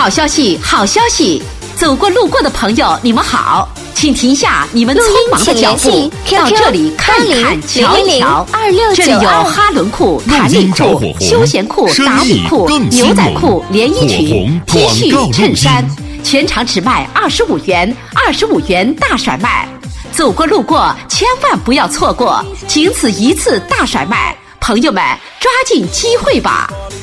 好消息，好消息！走过路过的朋友，你们好，请停下你们匆忙的脚步，到这里看一看、瞧一瞧。这里有哈伦裤、弹力裤、休闲裤、打底裤、牛仔裤、连衣裙、T 恤、衬衫，全场只卖25元，25元大甩卖。走过路过，千万不要错过，仅此一次大甩卖，朋友们抓紧机会吧！